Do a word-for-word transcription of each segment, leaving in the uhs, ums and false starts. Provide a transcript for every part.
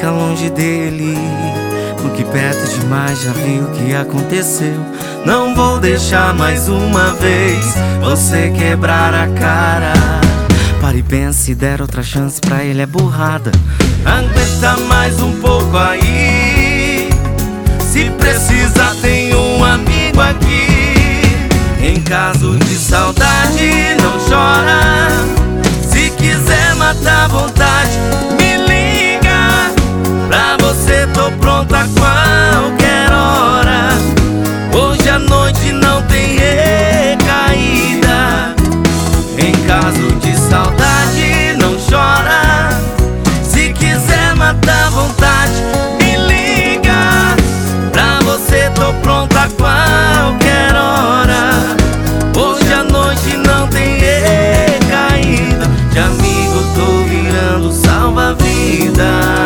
fica longe dele, porque perto demais já viu o que aconteceu. Não vou deixar mais uma vez você quebrar a cara. Pare e pense, se der outra chance pra ele é burrada. Aguenta mais um pouco aí, se precisar tem um amigo aqui. Em caso de saudade não chora, se quiser matar a vontade me liga. Pra você tô pronta a qualquer hora. Hoje à noite não tem recaída. Em caso de saudade não chora, se quiser matar a vontade me liga. Pra você tô pronta a qualquer hora. Hoje à noite não tem recaída. De amigo tô virando salva-vida.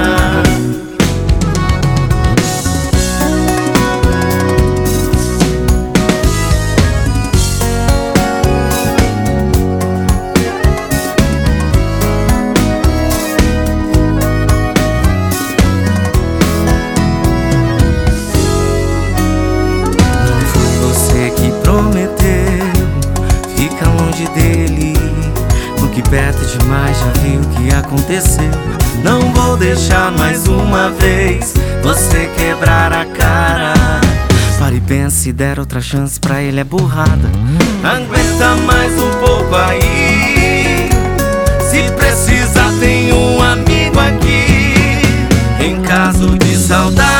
Fica longe dele, porque perto demais já viu o que aconteceu. Não vou deixar mais uma vez você quebrar a cara. Pare e pense, se der outra chance pra ele é burrada. Aguenta mais um pouco aí, se precisar tem um amigo aqui. Em caso de saudade